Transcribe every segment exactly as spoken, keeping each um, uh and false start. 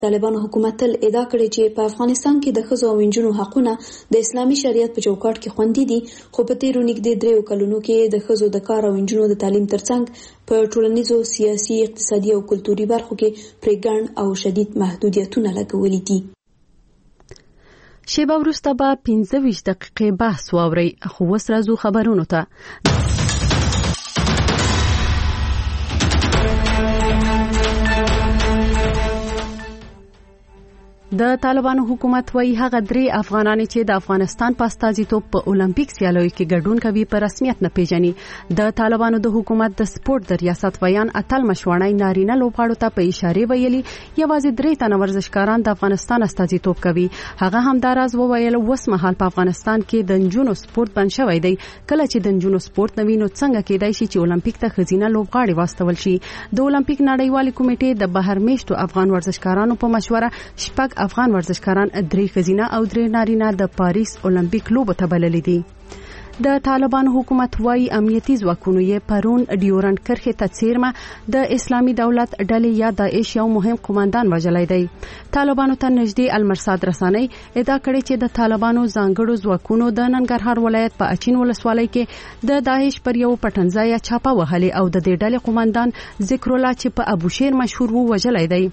طالبانو حکومت تل ادعا کړې چې په افغانستان کې د ښځو او نجونو حقونه د اسلامي شریعت په چوکاټ کې خوندي دي، خو په تیرو نږدې دریو کلونو کې د ښځو د کار او نجونو د تعلیم ترڅنګ په ټولنیزو، سیاسي، اقتصادي او کلتوري برخو کې پرې ګڼ او شدید محدودیتونه لګولي دي. شیبه وروسته به پنځه ویشت دقیقې بحث واورئ، خو اوس راځو خبرونو ته. د طالبانو حکومت وايي هغه درې افغانان چې د افغانستان په استازیتوب په اولمپیک سیالیو کې ګډون کوي په رسمیت نه پیژني. د طالبانو د حکومت د سپورت د ریاست بیان اتل مشوړای نارینه لوبغاړو ته په اشاره ویلي یوازې درې تنه ورزشکاران د افغانستان استازیتوب کوي. هغه هم دا راز وویل اوس مهال په افغانستان کې د نجونو سپورت بند شوی دی. کله چې د نجونو سپورت نه وینو څنګه کېدای شي چې اولمپیک ته ښځینه لوبغاړي واستول شي. د اولمپیک نړیوالې کمیټې د بهر میشتو افغان ورزشکارانو په مشوره شپږ افغان ورزشکاران درې ښځینه او درې نارینه د پاریس اولمپیک لوبو ته بللي دي. د طالبانو حکومت وايي امنیتي ځواکونو یې پرون ډیورنډ کرښې ته څیرمه د اسلامي دولت ډلې یا داعش یو مهم قوماندان وژلی دی. طالبانو ته نږدې المرصاد رسنۍ ادعا کړې چې د طالبانو ځانګړو ځواکونو د ننګرهار ولایت په اچین ولسوالۍ کې د داعش پر یو پټنځای چاپه وهلې او د دې ډلې قوماندان ذکر الله چې په ابوشیر مشهور وو وژلی دی.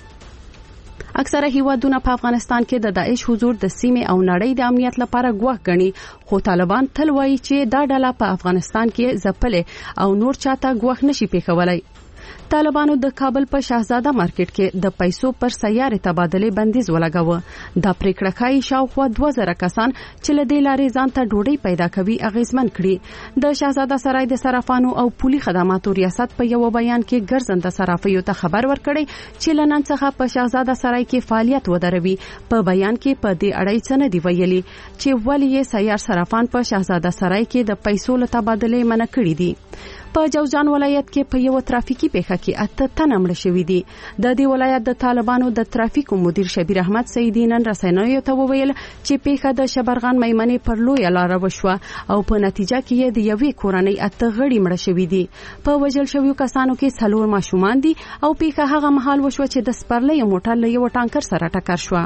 اکثره هیوادونه په افغانستان کې د داعش حضور د سیمې او نړۍ د امنیت لپاره ګواښ ګڼي، خو طالبان تل وایي چې دا ډله په افغانستان کې ځپلې او نور چاته ګواښ نشي پیښولای. طالبانو د کابل په شاهزاده مارکیټ کې د پیسو پر سیارې تبادله بندیز ولګاوه. دا پریکړه ښایي شاوخوا دوه زره کسان چې له دې لارې ځان ته ډوډۍ پیدا کوي اغیزمن کړي. د شاهزاده سرای د صرافانو او پولي خدماتو ریاست په یو بیان کې ګرځنده صرافیو ته خبر ورکړی چې لنن څخه په شاهزاده سرای کې فعالیت ودروي. په بیان کې په دې اړه څه نه دی ویلي چې ولې سیار صرافان په شاهزاده سرای کې د پیسو له تبادله منع کړي دي. په جوزجان ولایت کې په یو ترافیکي پیښه کې اته تنه مړه شوي دي. د دې ولایت د طالبانو د ترافیکو مدیر شبیر احمد سیدی نن رسنیو ته وویل چې پیښه د شبرغان میمنې پر لویه لاره وشوه او په نتیجه کې د یوې کورنۍ اته غړي مړه شوي دي. په وژل شویو کسانو کې څلور ماشومان دي او پیښه هغه مهال وشوه چې د سپرلۍ موټر له یو ټانکر سره ټکر شوه.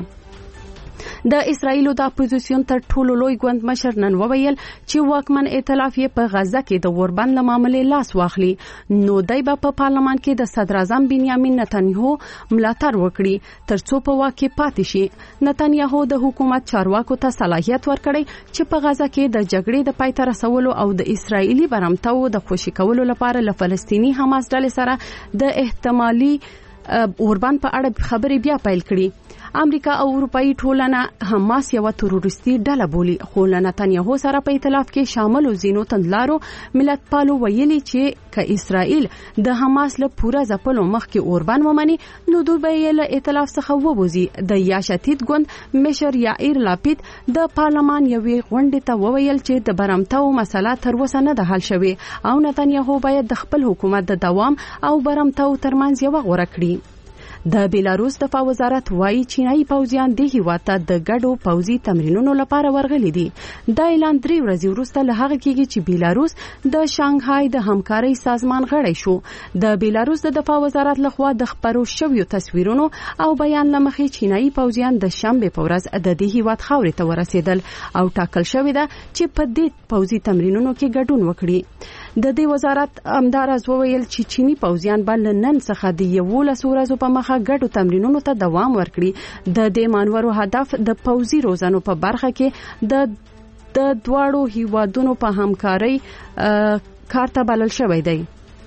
د اسرایلو د اپوزیسیون تر ټولو لوی ګوند مشر نن وویل چې واکمن ائتلاف یې په غزه کې د اوربند له معاملې لاس واخلي، نو دی به په پارلمان کې د صدر اعظم بنیامین نتنیاهو ملاتړ وکړي ترڅو په واک کې پاتې شي. نتنیاهو د حکومت چارواکو ته صلاحیت ورکړي چې په غزه کې د جګړې د پای ته رسولو او د اسرایلی برمتو د خوشي کولو لپاره له فلسطینی حماس ډلې سره د احتمالي اوربند په اړه خبرې بیا پیل کړي. امریکا او اروپאי ټولنه حماس یو تروریستي ډله بولي، خو نتنیاهو سره په ائتلاف کې شامل زینو تندلارو ملت پالو ویلي چې که اسرائیل د حماس له پوره ځپلو مخکې اوربند ومني نو دوی به یې له ائتلاف څخه ووځي. د یاشتید ګوند مشر یائیر لاپید د پارلمان یوې غونډې ته وویل چې د برمتو مسله تر اوسه نه ده حل شوې او نتنیاهو باید د خپل حکومت د دوام او برمتو ترمنځ یو غوره کړي. د بیلاروس دفاع وزارت وايي چینایي پوځیان د هیواد ته د ګډو پوځي تمرینونو لپاره ورغلي دي. دا اعلان درې ورځې وروسته له هغه کېږي چې بیلاروس د شانګهای د همکارۍ سازمان غړی شو. د بیلاروس د دفاع وزارت لخوا د خبرو شویو تصویرونو او بیان لمخې چینایي پوځیان د شنبه په ورځ د دې هیواد خاورې ته ورسېدل او ټاکل شوې ده چې په دې پوځي تمرینونو کې ګډون وکړي. د دې وزارت امدارز وویل چې چینی پوځیان بل نن څخه د یولس ورځو په مخه ګډو تمرینونو ته دوام ورکړي. د دې مانورو هدف د پوځي روزانو په برخه کې د د دواړو هیوادونو په همکارۍ کار ته بلل شوی دی.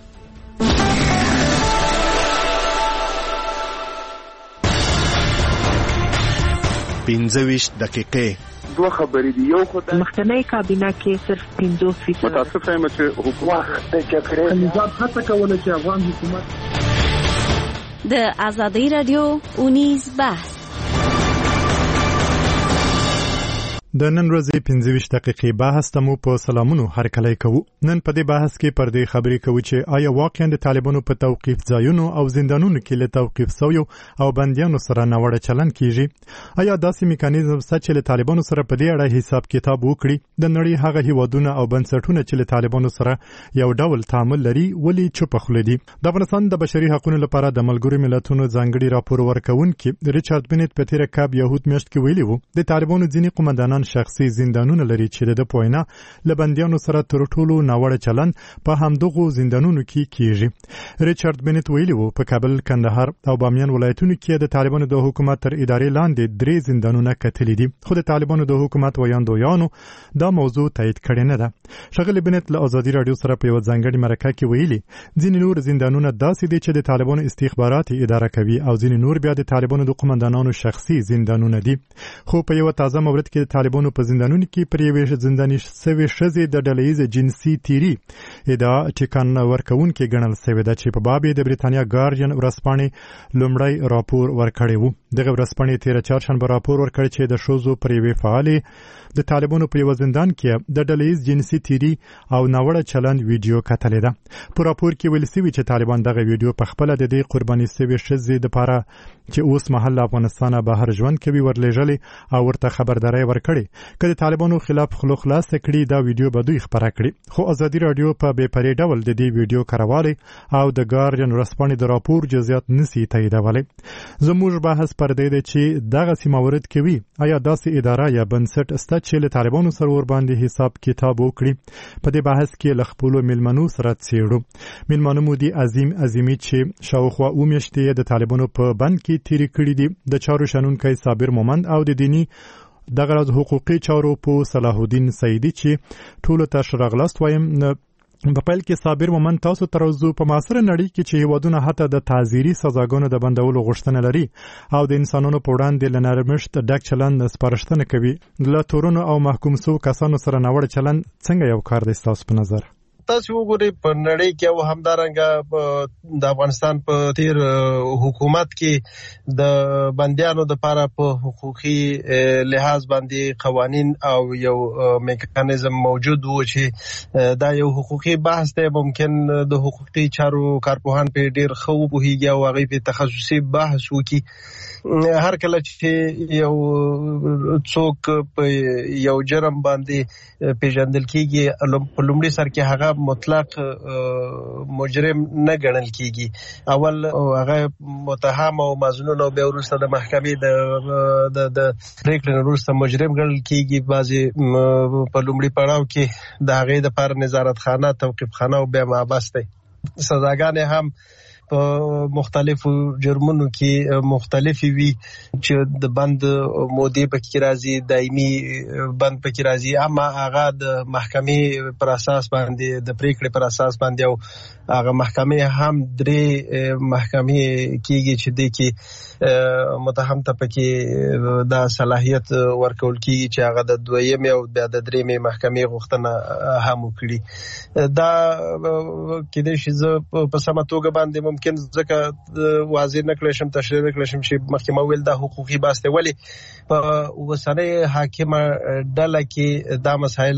پنځه ویشت دقیقې دوه خبرې دي. یو خدای مخکنی کابینه کې صرف پنځوس فیصد متاسف یم چې حکومت د جګړې نظام هڅه کوله چې افغان حکومت د ازادي رادیو اونیز بحث د نن ورځې پنځه ویشت دقیقې بحث ته مو په سلامونو هرکلی کوو. نن په دې بحث کې پر دې خبرې کوو چې آیا واقعا د طالبانو په توقیف ځایونو او زندانونو کې له توقیف شویو او بندیانو سره ناوړه چلند کیږي؟ آیا داسې میکانیزم شته چې له طالبانو سره په دې اړه حساب کتاب وکړي؟ د نړۍ هغه هیوادونه او بنسټونه چې له طالبانو سره یو ډول تعامل لري ولې چوپ خوله دي؟ د افغانستان د بشري حقوقو لپاره د ملګرو ملتونو ځانګړي راپور ورکوونکي ریچارډ بنت په تیر کال یهود میاشت کې ویلي وو د طالبانو ځینې قومندانان شخصي زندانونه لري چې د پوینا لبندیانو سره تر ټولو ناوړه چلند په همدغو زندانونو کې کیږي. ریچارډ بنت ویلي وو په کابل، کندهار او بامیان ولایتونو کې د طالبانو د حکومت تر ادارې لاندې درې زندانونه کتلي دي، خو د طالبانو د حکومت ویاندویانو دا موضوع تایید کړې نه ده. ښاغلي بنت له ازادي راډیو سره په یو ځانګړي مرکه کې ویلي ځینې نور زندانونه داسې دي چې د طالبانو استخباراتي اداره کوي او ځینې نور بیا د طالبانو د قومندانانو شخصي زندانونه دي. خو په یو تازه مورد کې د طالبانو په زندانونو کې پر یوې زنداني شوې ښځې د ډلهییز جنسي تیري ادعا ټیکان ورکوونکې ګڼل شوې ده چې په باب د بریتانیا ګارډین ورځپاڼې لومړی راپور ورکړی و. دغه ورځپاڼې تېره چهارشنبه راپور ورکړ چې د ښځو پر یوې فعالې د طالبانو په یو زندان کې د ډلهییز جنسي تیري او ناوړه چلند ویډیو کتلې ده. په راپور کې ویل شوي چې طالبان دغه ویډیو په خپله د دې قرباني شوې ښځې دپاره چې اوس مهال افغانستان بهر ژوند کوي ورلېږلې او ورته خبرداری ورکړې. که د طالبانو خلاف خوله خلاصه کړي دا ویډیو به دوی خپره کړي. خو ازادي راډیو په بې پرې ډول د دې ویډیو کاروالی او د ګارډین ورځپاڼې د راپور جزئیات نسي تاییدولی. زموږ بحث پر دې دی چې دغسې موارد کوي آیا داسې اداره یا بنسټ شته چې له طالبانو سره ورباندې حساب کتاب وکړي؟ په دې بحث کې له خپلو میلمنو سره څېړو. میلمانه مو دي عظیم عظیمي چې شاوخوا اوه میاشتې د طالبانو په بند کې تیرې کړي دي، د چارو شنونکی صابر مومند او د دیني دغه راز حقوقي چارو په صلاح الدین سیدي چې ټولو ته ښه راغلاست وایم. په پیل کې صابر مومند تاسو تر اوسه په معاصره نړۍ کې چې هیوادونه حتی د تعزیري سزاګانو د بندولو غوښتنه لري او د انسانانو په وړاندې له نرمښت ډک چلند سپارښتنه کوي، له تورنو او محکوم شوو کسانو سره ناوړه چلند څنګه یو کار دی ستاسو په نظر؟ تاسو وګورئ په نړۍ کې او همدارنګه د افغانستان په تیر حکومت کې د بندیانو د لپاره په حقوقي لحاظ باندې قوانین او یو میکانیزم موجود وو چې دا یو حقوقي بحث دی. ممکن د حقوقي چارو کارپوهان په ډیر ښه وپوهیږي او هغوی په تخصصي بحث وکړي. هر کله چې یو څوک په یو جرم باندې پیژندل کیږي په لومړي سر کې هغه مطلق مجرم نه ګڼل کیږي، اول هغه متهم او مظنون او بیا وروسته د محکمې د د پریکړې وروسته مجرم ګڼل کیږي. بعضې په لومړي پړاو کې د هغې دپاره نظارت خانه، توقیف خانه او بیا محبس دی. سزاګانې هم په مختلفو جرمونو کې مختلفې وي چې د بند مودې پکې راځي، دایمي بند پکې راځي، اما هغه د محکمې پر اساس باندې د پریکړې پر اساس باندې او هغه محکمې هم درې محکمې کېږي چې دې کې متهم ته پکې دا صلاحیت ورکول کېږي چې هغه د دویمې او بیا د درېیمې محکمې غوښتنه هم وکړي. دا کېدای شي زه په سمه توګه باندې ممکن ځکه واضح نه کړی شم، تشریح نه کړی شم چې مخکې ما ویل دا حقوقي بحث دی. ولې په اوسنۍ حاکمه ډله کې دا مسایل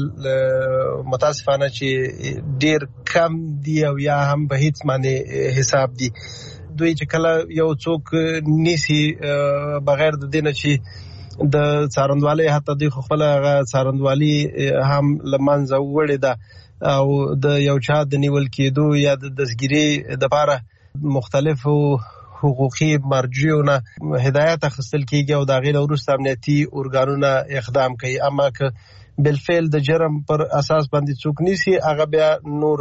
متاسفانه چې ډیر کم دي او یا هم په هیڅ معنی حساب دي. دوی چې کله یو څوک نیسي بغیر د دې نه چې د څارندوالۍ حتی دوی خو خپله هغه څارندوالي هم له منځه وړې ده او د یو چا د نیول کېدو یا د دستګیرۍ دپاره مختلفو حقوقي مرجعونو هدایت اخیستل کیږي او د هغې نه وروسته امنیتي ارګانونه اقدام کوي. اما که بالفعل د جرم پر اساس باندې څوک نیسي هغه بیا نور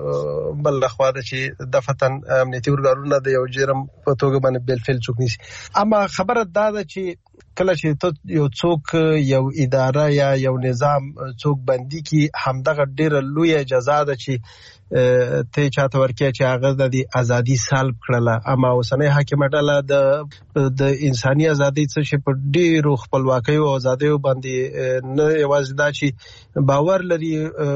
بل لخوا ده چې دفتن امنیتي ارګانونه د یو جرم په توګه باندې بالفعل څوک نیسي. اما خبره دا ده چې کله چې ته یو څوک یو اداره یا یو نظام څوک بندي کی همدغه ډیره لویه جزا ده چې ته چاته ورکې چې هغه د ازادي سلب کړله. اما اوسنۍ حاکمه ډله د د انساني ازادۍ څه چې په ډیرو خپلواکیو او ازادیو باندې نه یوازې دا چې باور لري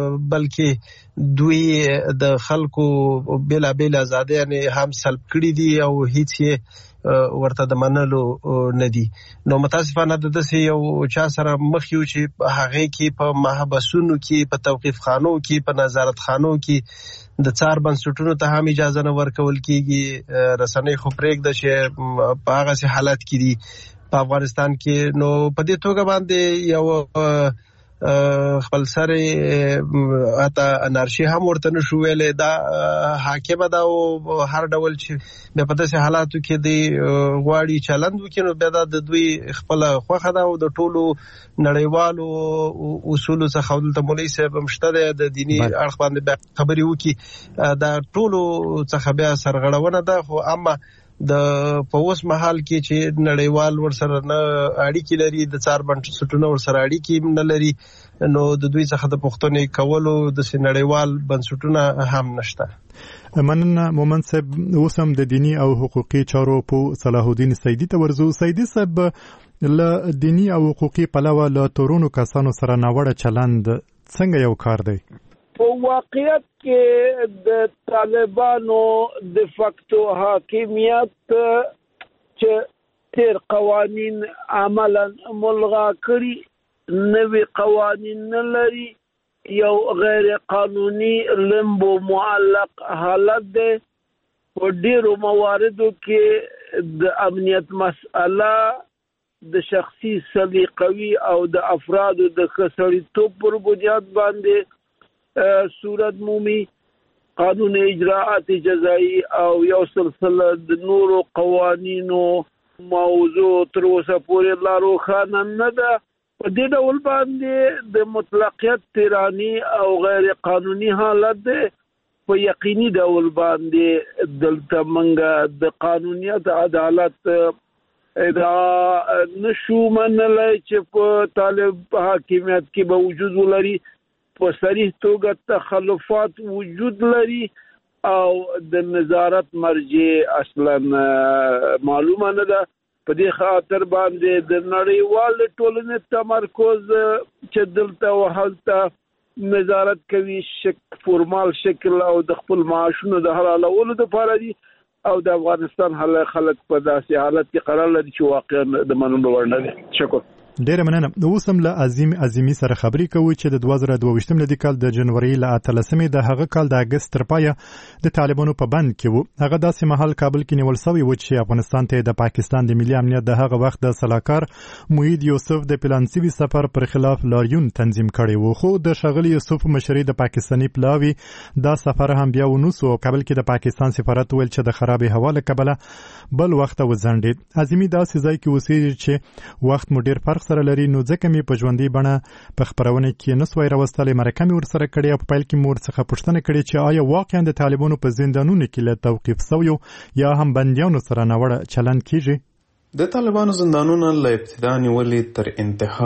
بلکې دوی د خلکو بېلابېل ازادیانې هم سلب کړي دي او هیڅ یې ورته د منلو نه دي. نو متاسفانه د داسې یو چا سره مخ یو چې هغه کې په محبسونو کې، په توقیف خانو کې، په نظارت خانو کې د څار بنسټونو ته هم اجازه نه ورکول کیږي. رسنۍ خو پرېږده چې په هغه حالت کې دي په افغانستان کې. نو په دې توګه باندې یو خپل سره اته انارشي هم ورته نشو ویلې، دا حاکمه دا او هر ډول چې په داسې حالاتو کې دی غواړي چلند وکړي، نو بیا د دوی خپل خوخه ده او د ټولو نړیوالو اصولو څخه دلته مولوي صاحب مشته د دینی اړخ باندې خبرې وکړي، دا ټولو څخه بیا سرغړونه ده. خو اما د په اوس مهال کې چې نړیوال ورسره نه اړیکې لري، د څار بنسټونو ورسره اړیکې نه لري، نو د دوی څخه د پوښتنې کولو د نړیوال بنسټونه هم نشته. مننه مومن صاحب. اوس هم د دینی او حقوقي چارو په صلاح الدین سیدی ته ورزو. سیدی صاحب، له دینی او حقوقي پلوه له تورونو کسانو سره ناوړه چلند څنګه یو کار دی؟ په واقعیت کې د طالبانو د فاکتو حاکمیت چې تیر قوانین عملا ملغا کړي، نوی قوانین نه لري، یو غیر قانوني لمبو معلق حالت دی. په ډیرو مواردو کې د امنیت مسئله د شخصي سلیقوي او د افرادو د خسړیتوب پر بنیاد باندې صورت مومي. قانون اجراءات جزایی او یو سلسله د نورو قوانینو موضوع تر اوسه پورې لا روښانه نه ده. په دې ډول باندې د مطلقیت تیرانی او غیر قانوني حالت ده. په یقیني ډول باندې دلته منګه د قانونیت عدالت ادعا نشو منلای چې په طالب حاکمیت کې به وجود ولري. په صریح توګه تخلفات وجود لري او د نظارت مرجع اصلا معلومه نه ده. په دې خاطر باندې د نړیوال ټولنې تمرکز چې دلته او هلته نظارت کوي شک فورمال شکل او د خپل معاشونو د حلالولو لپاره دي، او د افغانستان خلک په داسې حالت کې قرار لري چې واقعا د منلو وړ نه دي. شکر. ډیره مننه. اوس هم له عظیم عظیمی سره خبرې کوو چې د دوه زره دوه ویشتم لدی کال د جنوري له اتلسمې د هغه کال د اگست تر پایه د طالبانو په بند کې وو. هغه داسې مهال کابل کې نیول شوی و چې افغانستان ته د پاکستان د ملي امنیت د هغه وخت د سلاکار موحد یوسف د پلانسوي سفر پر خلاف لاریون تنظیم کړی وو، خو د شغلی یوسف مشري د پاکستانی پلاوی دا سفر هم بیا ونوسو. کابل کې د پاکستان سفارت ویل چې د خراب هوا له کبله بل وخت وزندید. عظیمی داسې ځای کې اوسېږي چې وخت مو ډیر فرق سره لري، نو ځکه مې په ژوندۍ بڼه په خپرونه کې نسوای راوستلې. مرکه مې ورسره کړې او په پیل کې مې ورڅخه پوښتنه کړې چې آیا واقعا د طالبانو په زندانونو کې له توقیف شویو یا هم بندیانو سره ناوړه چلند کیږي؟ د طالبانو زندانونه له ابتدا نیولې تر انتها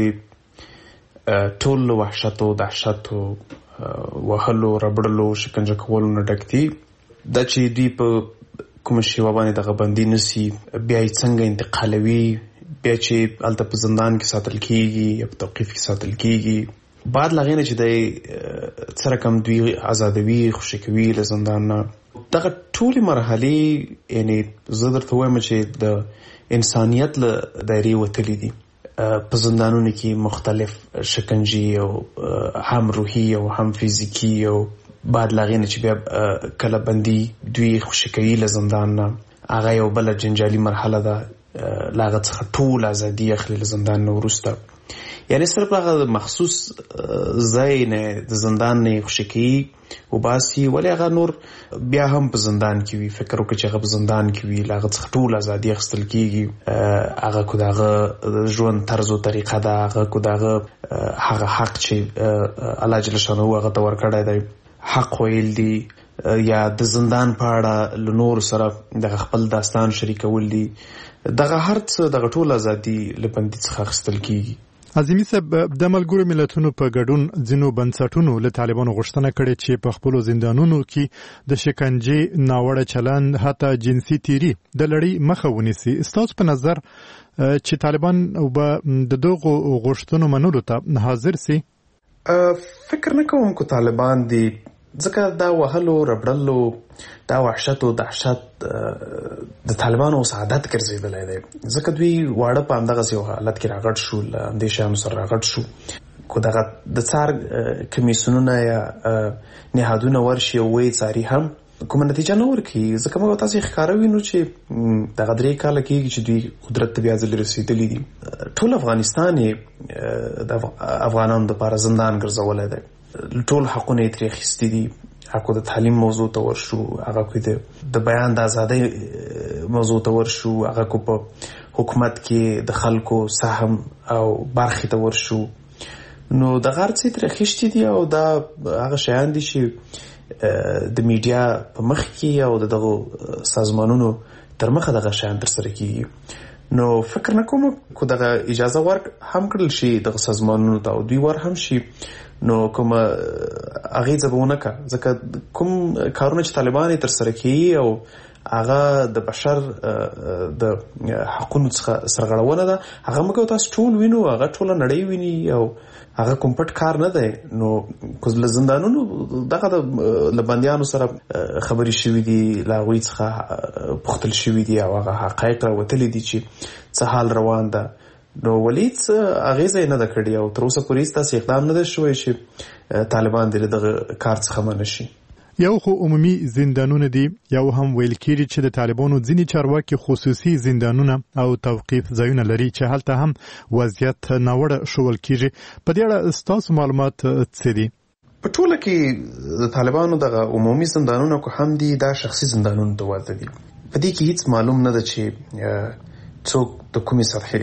پورې ټول له وحشت او دهشت او وهلو ربړلو شکنجه کولو نه ډک دي. دا چې دوی په کوم شیوه باندې دغه بندي نسی، بیا یې څنګه انتقالوي، بیا چې هلته په زندان کې ساتل کیږي یا په توقیف کې ساتل کیږي، بعد لغې نه چې دی څه رقم دوی ازادوي، خوشي کوي له زندان نه. دغه ټولې مرحلې یعنی زه درته وایم چې د انسانیت له دایرې وتلي دي. په زندانونو کې مختلف شکنجې او هم روحي او هم فزیکي، او بعد لغې نه چې بیا کله بندي دوی خوشي کوي له زندان نه، هغه یو بله جنجالي مرحله ده. لاغه څخه ټول ازادي اخلي له زندان نه وروسته. یعنی صرف هغه مخصوص ځای نه د زندان نه خوشي کوي او باسي، ولی هغه نور بیا هم په زندان کې وي. فکر وکړه چې هغه په زندان کې وي، لاغه څخه ټول ازادي اخیستل کیږي. هغه کو دغه ژوند طرز او طریقه ده، هغه کو دغه هغه حق چې الله جل شانه هغه ته ورکړی دی، حق ویل دي یا د زندان په اړه له نور سره د خپل داستان شریکول دي. دغه هر څه دغه ټول ازادي له بندي څخه اخیستل کیږي. عظیمی صاحب، د ملګرو ملتونو په ګډون ځینو بنسټونو له طالبانو غوښتنه کړې چې په خپلو زندانونو کې د شکنجې، ناوړه چلند، حتی جنسي تیری د لړۍ مخه ونیسي. ستاسو په نظر چې طالبان به د دغو غوښتنو منلو ته حاضر سي؟ فکر نه کوم چې طالبان دي ځکه دا وهلو ربړلو دا وحشت او دهشت د طالبانو سعادت ګرځېدلی دی، ځکه دوی واړه په همدغسې یو حالت کې راغټ شو، له همدې شیانو سره راغټ شو. کو دغه د څار کمیسیونونه یا نهادونه ورشي او وایي څاري هم کومه نتیجه نه ورکوي، ځکه موږ تاسې ښکاره وینو چې دغه درې کاله کېږي چې دوی قدرت ته بیا ځلې رسېدلي دي. ټول افغانستان یې د افغانانو دپاره زندان ګرځولی دی، ټول حقونه یې ترې اخیستي دي. هغه د تعلیم موضوع ته ورشو، هغه کو د بیان د ازادۍ موضوع ته ورشو، هغه کو په حکومت کې د خلکو سهم او برخې ته ورشو. نو د غرڅې ترې اخیستي دي او دا هغه شیان دي چې د میډیا په مخ کې او د دغه سازمانونو تر مخه دغه شیان ترسره کېږي. نو فکر نه کوم کو دغه اجازه ورک هم کړل شي دغه سازمانونو ته او دوی ور هم شي، نو کوم اغیزه به ونه کړه، ځکه کوم کارونه چې طالبان یې ترسره کوي او هغه د بشر د حقونو څخه سرغړونه ده، هغه موږ تاسو ټول وینو، هغه ټوله نړۍ ویني او هغه کوم پټ کار نه دی. نو له زندانونو دغه د بندیانو سره خبرې شوي دي، له هغوی څخه پوښتل شوي دي او هغه حقایق راوتلي دي چې څه حال روان ده. نو ولې څه اغیزه یې نه ده کړې او تر اوسه پورې هېڅ داسې اقدام نه دی شوی چې طالبان دې له دغه کار څخه منع شي. یو خو عمومي زندانونه دي، یو هم ویل کېږي چې د طالبانو ځینې چارواکي خصوصي زندانونه او توقیف ځایونه لري چې هلته هم وضعیت ناوړه ښوول کېږي. په دې اړه ستاسو معلومات څه دي؟ په ټوله کې د طالبانو دغه عمومي زندانونه کو هم دي، دا شخصي زندانونو ته ورته دي. په دې کې هیڅ معلوم نه ده چې څوک د کومې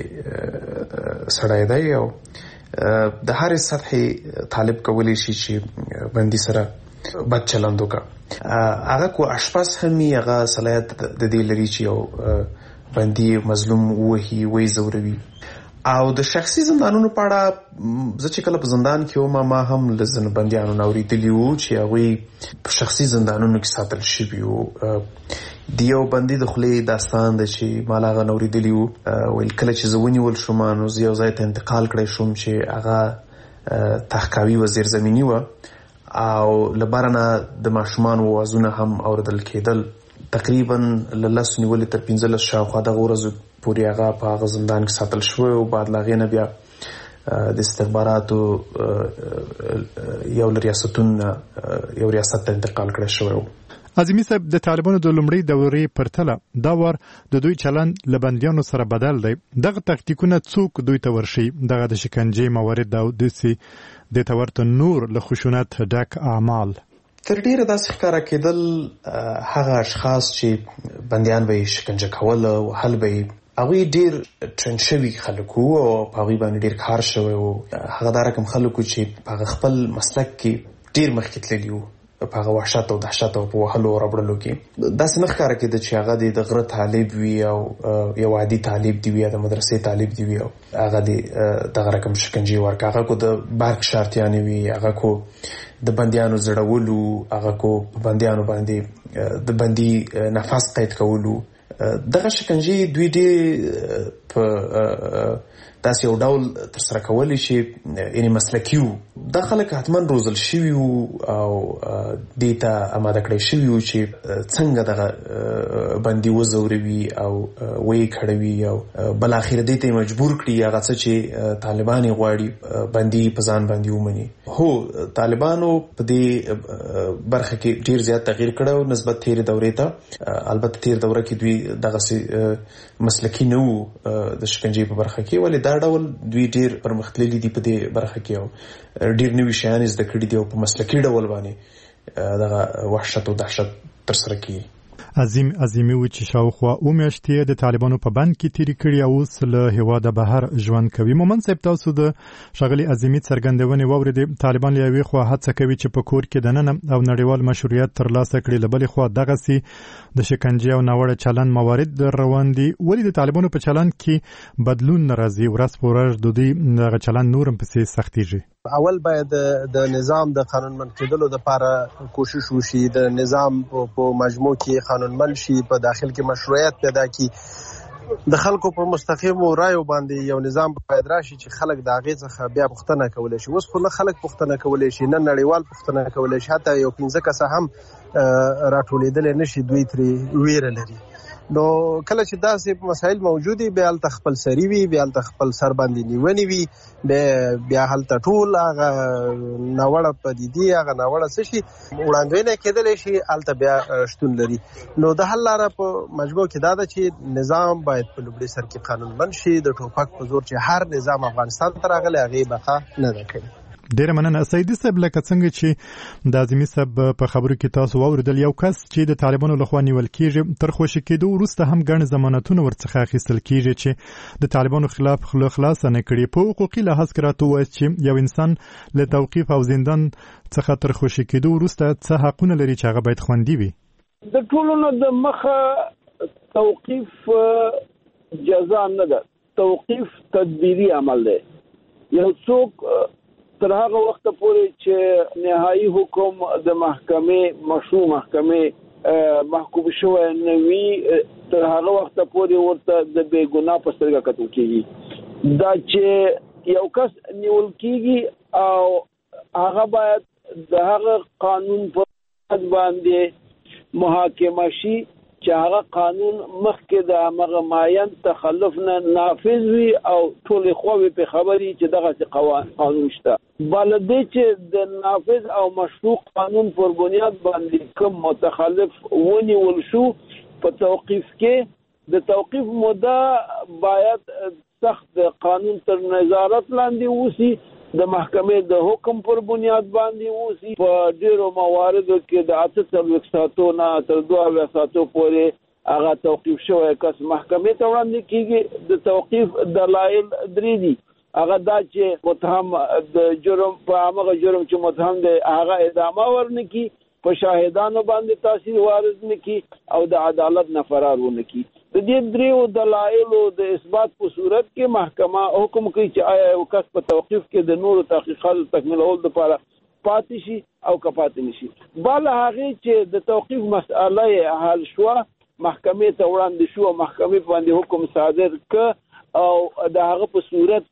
سطحې سړی دی او د هرې سطحې طالب کولی شي چې بندي سره بد چلند وکړه. هغه کو اشپز هم یې هغه صلاحیت د دې لري چې یو بندي مظلوم ووهي، ویې ځوروي. او د شخصي زندانونو په اړه زه چې کله په زندان کې وم ما هم له ځینو بندیانو نه اورېدلي وو چې هغوی په شخصي زندانونو کې ساتل شوي وو. د یو بندي د خولې داستان دی چې ما له هغه نه اورېدلي وو، ویل کله چې زه ونیول شوم نو زه یو ځای ته انتقال کړی شوم چې هغه تحقاوي وزیر زمیني وه او له بره نه د ماشومانو اوازونه هم اورېدل کېدل. تقریبا له لسو نیولې تر پنځلس شاوخوا دغه ورځو پورې هغه په هغه زندان کې ساتل شوی او بعد له هغې نه بیا د استخباراتو یو له ریاستونو یو ریاست ته انتقال کړی شوی و. عظیمي صاحب، د طالبانو د لومړۍ دورې پرتله دا وار د دوی چلند له بندیانو سره بدل دی. دغه تاکتیکونه څوک دوی ته ورشي؟ دغه د شکنجې موارد او داسې د ته ورته نور له خشونت ډک اعمال تر ډیره داسې ښکاره کېدل هغه اشخاص چې بندیان به یې شکنجه کول او وهل به یې، هغوی ډېر ټرینډ شوي خلک وو او په هغوی باندې ډېر کار شوی و. هغه دا رقم خلک وو چې په هغه خپل مسلک کې ډېر مخکې تللي وو، په هغه وحشت او دهشت او په وهلو او ربړلو کې. داسې نه ښکاره کېده چې هغه د غره طالب وي او یو عادي طالب دی وي یا د مدرسې طالب دی وي او هغه د دغه رقم شکنجې ورکړه. هغه کو د برق شارتیانې وي، هغه کو د بندیانو زړولو، هغه کو بندیانو باندې د بندي نفس قید کولو. دغه شکنجې دوی ډېر په داسې یو ډول ترسره کولی شي، یعنې مسلکي وو. دا خلک حتما روزل شوي وو او دې ته اماده کړی شوي وو چې څنګه دغه بندي وځوروي او ویې کړوي او بالاخره دې ته یې مجبور کړي هغه څه چې طالبان یې غواړي بندي په ځان باندې ومني. هو، طالبانو په دې برخه کې ډېر زیات تغییر کړی نسبت تېرې دورې ته. البته تېر دوره کې دوی دغسې مسلکي نه وو د شکنجې په برخه کې، ولې دا ډول دوی ډېر پرمختللي دي په دې برخه کې او ډېر نوي شیان زده کړي دي او په مسلکي ډول باندې دغه وحشت او دهشت ترسره کوي. عظیم عظیمي و چې شاوخوا اوه میاشتې د طالبانو په بند کې تېرې کړي او اوس له هېواده بهر ژوند کوي. مومن صاحب، تاسو د ښاغلي عظیمي څرګندونې واورېدې. طالبان له یوې خوا هڅه کوي چې په کور کې دننه او نړیوال مشروعیت ترلاسه کړي، له بلې خوا دغسې د شکنجې او ناوړه چلند موارد روان دي. ولې د طالبانو په چلند کې بدلون نه راځي؟ ورځ په ورځ د دوی دغه چلند نور هم پسې سختېږي. اول باید د نظام د قانونمند کېدلو لپاره کوشش وشي، د نظام په مجموع کې قانونمند شي، په داخل کې مشروعیت پیدا کی. د خلکو په مستقیمو رایو باندې یو نظام باید راشي چې خلک د هغې څخه بیا پوښتنه کولی شي. اوس خو نه خلک پوښتنه کولی شي، نه نړیوال پوښتنه کولی شي، حتی یو پنځه کسه هم راټولېدلی نه شي، دوی ترې ویره لري. نو کله چې داسې مسایل موجود وي بیا هلته خپل سري وي، بیا هلته خپل سر باندې نیونې وي، بیا هلته ټول هغه ناوړه پدیدې، هغه ناوړه څه شي وړاندوینه کېدلی شي، هلته بیا شتون لري. نو د حل لاره په مجموع کې دا ده چې نظام باید په لومړي سر کې قانونمند شي. د ټوپک په زور چې هر نظام افغانستان ته راغلی هغې بقا نه ده کړې. ډیره مننه سیدي صاحب. لکه څنګه چې د اعظمي صاحب په خبرو کې تاسو واوریدل، یو کس چې د طالبانو لخوا نیول کیږي تر خوشي کېدو وروسته هم ګڼ ضمانتونه ورڅخه اخیستل کیږي چې د طالبانو خلاف خوله خلاصه نه کړي. په حقوقي لحاظ کې راته ووایي چې یو انسان له توقیف او زندان څخه تر خوشي کېدو وروسته څه حقونه لري چې هغه باید خوندي وي؟ د ټولو نه د مخه توقیف جزا نه ده، توقیف تدبیری عمل دی. یو څوک تر هغه وخت پورې چې نهایي حکم د محکمې مشروع محکمې محکوم شوی نه وي، تر هغه وخت پورې ورته د بې ګناه په سترګه کتل کېږي. دا چې یو کس نیول کېږي او هغه باید د هغه قانون په باندې محاکمه شي چې هغه قانون مخکې د هغه معین تخلف نه نافذ وي او ټولې خواوې په خبري چې دغه قانون شته. بلدې چې د نافذ او مشروع قانون پر بنیاد باندې کوم متخلف ونیول شو، په توقیف کې د توقیف موده باید سخت قانون تر نظارت لاندې وسی، د محکمې د حکم پر بنیاد باندې وسی. په ډیرو مواردو کې د اته څلوېښت ساعتو نه تر دوه اویا ساعتو پورې هغه توقیف شوی کس محکمې ته وړاندې کېږي. د توقیف دلایل درې دي. هغه دا چې متهم د جرم په هغه جرم چې متهم دی هغه ادامه ورنکړي، په شاهدانو باندې تاثیر وارد نکړي او د عدالت نه فرار ونکړي. د دې دریو دلایلو د اثبات په صورت کې محکمه حکم کوي چې آیا یو کس په توقیف کې د نورو تحقیقاتو تکمیلولو لپاره پاتې شي او که پاتې نشي. بل هغې چې د توقیف مسئله یې حل شوه، محکمې ته وړاندې شو، محکمې باندې حکم صادر که او د هغه په صورت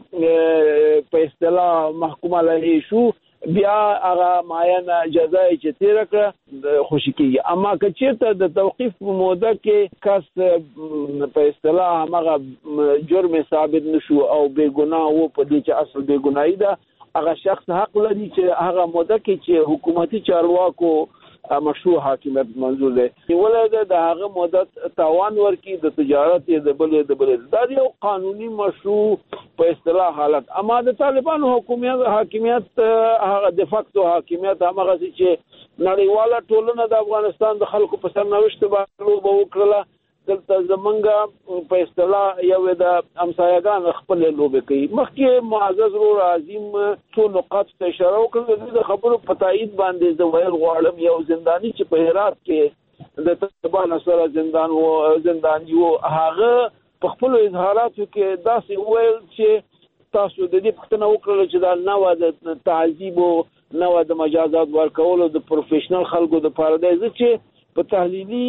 کې په اصطلاح محکوم علیه شو، بیا هغه معینه جزا چې تیره کړه خوشي کېږي. اما که چېرته د توقیف په موده کې کس په اصطلاح همغه جرم ثابت نشو او بې ګناه و، په دې چې اصل بې ګناهي ده، هغه شخص حق لري چې هغه موده کې چې حکومتي چارواکو مشروع حاکمیت منظور دی نیولای ده د هغه مدت تاوان ورکړي، د تجارت یې د بلې د بلې دا یو قانوني مشروع په اصطلاح حالت. اما د طالبانو حکومت حاکمیت هغه د فاکتو حاکمیت هغه چې نړیواله ټولنه د افغانستان د خلکو په سرنوشت باندې لوبه وکړله، دلته زمونږ په اصطلاح یو د همسایه‌ګان خپل لوبې کوي. مخکې معزز ورور عظیم څو نقاط ته اشاره وکړه، د خبرو په تایید باندې زه ویل غواړم یو زنداني چې په هرات کې د طالبانو سره زندان و زنداني و، هغه په خپل اظهاراتو کې داسې ویل چې تاسو د دې پوښتنه وکړله چې دا نوع د تعذیب او نوع د مجازات ورکولو د پروفیشنل خلکو د پاره دی. زه چې په تحلیلي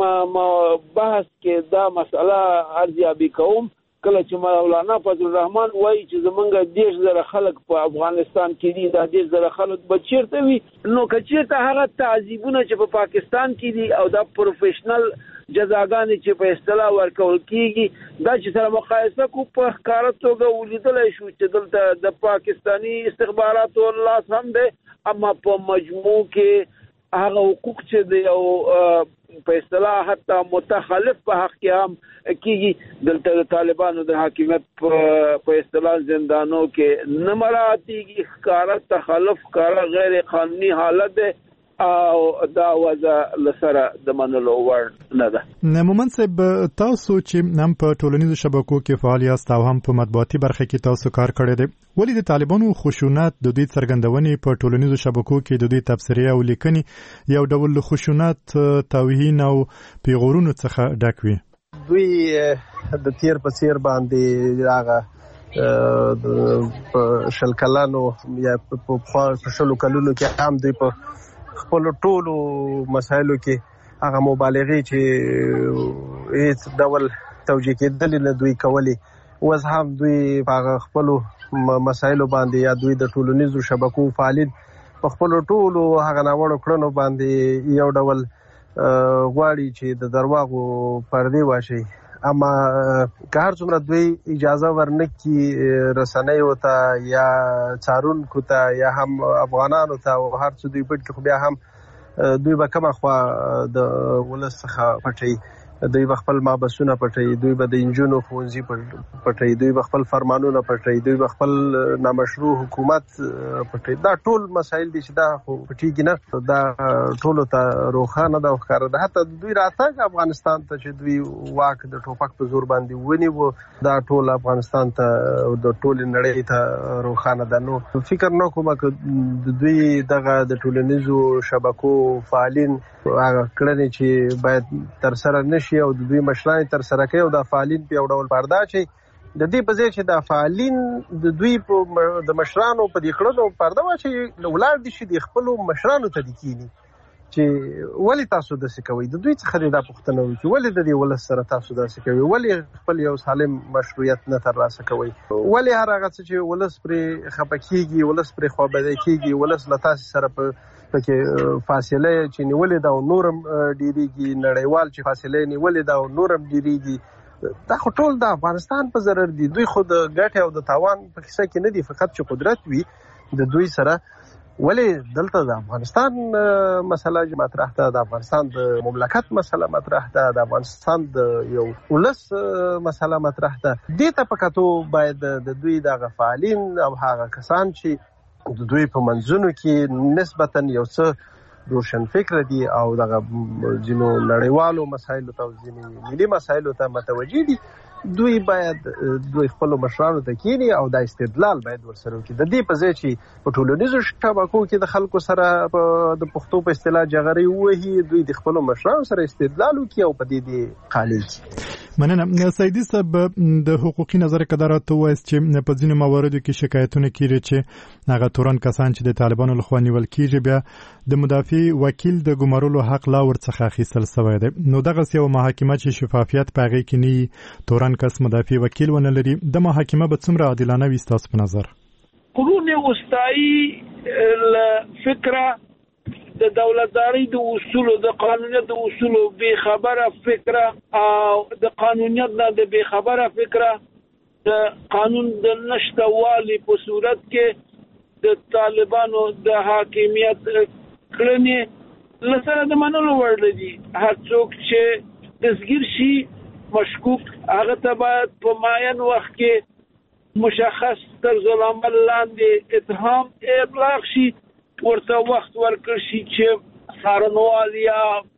بحث کې دا مسله ارزیابي کوم، کله چې مولانا فضل الرحمن وایي چې زمونږ دېرش زره خلک په افغانستان کې دي، دا دېرش زره خلک به چېرته وي؟ نو که چېرته هغه تعذیبونه چې په پاکستان کې دي او دا پروفیشنل جزاګانې چې په اصطلاح ورکول کېږي، دا چې سره مقایسه کو په ښکاره توګه ولیدلی شو چې دلته د پاکستاني استخباراتو لاس هم دی، اما په مجموع کې هغه حقوق چې د یو په اصطلاح حتی متخلف په حق کې هم کېږي، دلته د طالبانو د حاکمیت په اصطلاح زندانو کې نه مراعاتېږي. ښکاره تخلف، ښکاره غیر قانوني حالت دی او دا وضع لسره د منلو وړ نه ده. مومن صاحب، تاسو چې هم په ټولنیزو شبکو کې فعال یاست او هم په مطبوعاتي برخه کې تاسو کار کړی دی، ولې د طالبانو خشونت د دوی څرګندونې په ټولنیزو شبکو کې د دوی تبصرې او لیکنې یو ډول خشونت، توهین او پیغورونو څخه ډک وي؟ دوی د تیر په څیر باندې هغه په شل کلانو یا په شلو کلونو کې هم دوی په خپل ټولو مسایلو کې هغه مبالغې چې هیڅ ډول توجیه کېدل نه دوی کولی. اوس هم دوی په خپلو مسایلو باندې یا دوی د ټولنیزو شبکو فعالین په خپلو ټولو هغه ناوړو کړنو باندې یو ډول غواړي چې د درواغو پردې واچوي. اما که هر څومره دوی اجازه ورنکړي رسنیو ته یا څارونکو ته یا هم افغانانو ته او هر څه دوی پټ کړي، خو بیا هم دوی به کومه خوا د ولس څخه پټوي. دوی به خپل مابسونه پټوي، دوی به د انجونو ښوونځي پټوي، دوی به خپل فرمانونه پټوي، دوی به خپل نامشروع حکومت پټوي. دا ټول مسایل دي چې دا خو پټېږي نه، دا ټولو ته روښانه ده او ښکاره ده. حتی دوی راتګ افغانستان ته چې دوی واک د ټوپک په زور باندې ونیو، دا ټول افغانستان ته د ټولې نړۍ ته روښانه ده. نو فکر نه کوم چې د دوی دغه د ټولنیزو شبکو فعالین هغه کړنې چې باید ترسره نشي او د دوی مشران تر سره کوي او د فعالین په یو ډول پرده چې د دې په ځای چې د فعالین د دوی په د مشرانو په دې کړنو پرده واچي ولاړ دي چې د خپلو مشرانو ته دي کینی چې ولې تاسو داسې کوئ. د دوی څخه دا پوښتنه وکړي ولې د دې ولس سره تاسو داسې کوئ، ولې خپل یو سالم مشروعیت نه ترلاسه کوئ، ولې هر هغه څه چې ولس پرې خفه کېږي، ولس پرې خوابدی کېږي، ولس له تاسې سره په پکې فاصله چې نیولې ده او نورم ډیریږي، نړیوال چې فاصله نیولې ده او نورم ډیریږي. دا خو ټول د افغانستان په ضرر دي. دوی خو د ګټې او د تاوان په کیسه کې نه دي، فقط چې قدرت وي د دوی سره. ولې دلته د افغانستان مسله مطرح ده، د افغانستان د مملکت مسله مطرح ده، د افغانستان د یو ولس مسله مطرح ده. دې ته په کتو باید د دوی دغه فعالین او هغه کسان چې د دوی په منځونو کې نسبتاً یو څه روشن فکر دي او دغه ځینو نړیوالو مسایلو ته او ځینې ملي مسایلو ته متوجه دي، دوی باید دوی خپلو مشرانو ته کینی او دا استدلال باید ورسره وکړي. د دې په ځای چې په ټولنیزو شبکو کې د خلکو سره د پښتو په اصطلاح جغرې ووهي، دوی د خپلو مشرانو سره استدلال وکړي او په دې دې قالي کړي. مننه. سیدي صاحب، د حقوقي نظر قدرت وایست چې په ځینو مواردو کې شکایتونه کیږي چې هغه تورن کسان چې د طالبانو لخوا نیول کیږي بیا د مدافع وکیل د ګمارلو حق لا ورڅخه اخیستل شوی دی. نو دغه یو محاکمه چې شفافیت په هغې کې نه تورن کس مدافع وکیل ونه لري، د محاکمه به څومره عادلانه وي ستاسو په نظر؟ قرون وسطایی فکره د دولتداري د اصولو د قانونیت د اصولو بے خبره فکره او د قانونیت نه د بے خبره فکره د قانون د نشتوالي په صورت کې د طالبانو د حاکمیت کړنې لسره د منلو وړ دي. هر څوک چې دستګیر شي مشکوک هغه ته باید په معین وخت کې مشخص طرز العمل لاندې اتهام ابلاغ شي، ورته وخت ورکړ شي چې څارنوال یا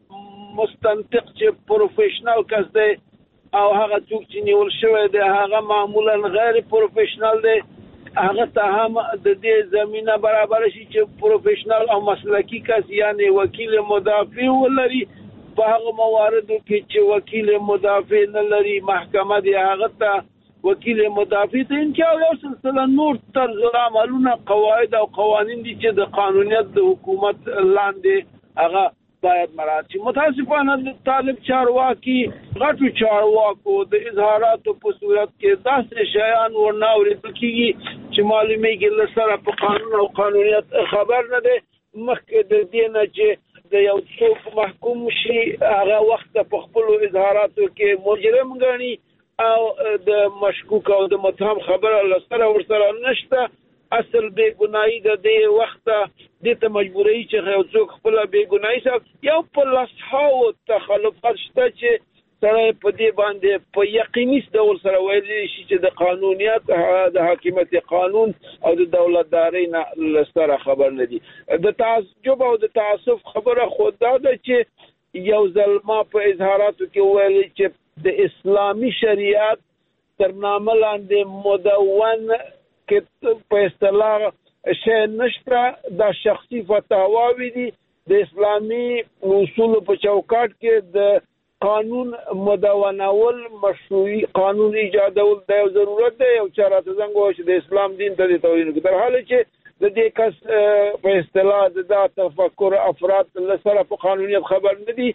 مستنطق چې پروفیشنل کس دی او هغه څوک چې نیول شوی دی هغه معمولا غیر پروفیشنل دی، هغه ته هم د دې زمینه برابر شي چې پروفیشنل او مسلکی کس یعنی وکیل مدافع ولري. په هغه مواردو کې چې وکیل مدافع نه لري، محکمه دی هغه ته وکیل مدافع ته انکار او سلسله نور طرز عملونه قواعد او قوانین دي چې د قانونیت د حکومت لاندې هغه باید مراعات شي. متاسفانه د طالب چارواکي غټو چارواکو د اظهاراتو په صورت کې داسې شیان ورنه اورېدل کېږي چې معلومیږي له سره په قانون او قانونیت خبر نه دی. مخکې د دې نه چې د یو څوک محکوم شي هغه وخت په خپلو اظهاراتو کې مجرم ګڼي او د مشکوک او د متهم خبره لسره ورسره نشته، اصل بے گناهی د دې وخت د ته مجبورۍ چې یو څوک خپل بے گناهی سره یو په لسحاو تخلفات شته چې سره په دې باندې په یقیني ډول سره ویل شي چې د قانونیت د حاکمیت قانون او د دولتداري نه لسره خبر نه دي. د تعجب او د تعصب خبره خود دا ده چې یو ځل ما په اظهاراتو کې ویل چې د اسلامی شریعت تر نامه لاندې مدون کې په اصطلاح شی نشته، دا شخصي فتاواوي دي. د اسلامي اصولو په چوکاټ کې د قانون مدونول مشروعي قانون ایجادول د یو ضرورت دی. یو چا راته زنګ ووایي چې د اسلام دین ته د توهین کوي، تر حاله چې د دې کس په اصطلاح د دا تفکر افراد له سره په قانونیت خبر نه دي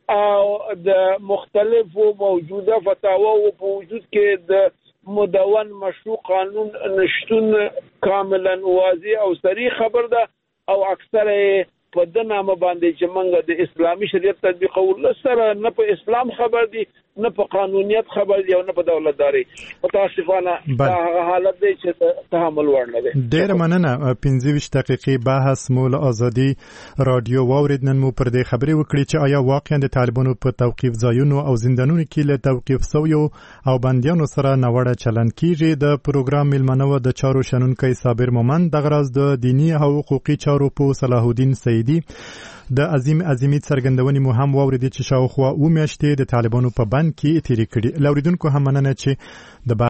او د مختلفو موجوده فتاوا او په وجود کې د مدون مشروع قانون نشتون کاملا واضح او صریح خبر ده او اکثر په د نامه باندې چې موږ د اسلامي شریعت تطبیقول سره نه په اسلام خبر دي نه په قانونیت خبر دي او نه په دولتداري متاسفانه دا حالت دی چې تحمل وړ نه دی. ډیر مننه. پنځه ویشت دقیقې بحث مول ازادي رادیو واورید. نن مو پر دې خبرې وکړې چې آیا واقعا د طالبانو په توقيف ځایونو او زندانونو کې له توقيف سویو او بنديانو سره نوړه چلن کیږي. د پروګرام ملمنو د چارو شنونکي صابر مومند د غراز د دینی او حقوقي چارو په صلاح الدین سیدی د عظیم عظیمیت څرګندونې مو هم واوریدي چې شاوخوا اوه میاشتې د طالبانو په بند کې تیرې کړي. لاوریدونکو هم مننه چې د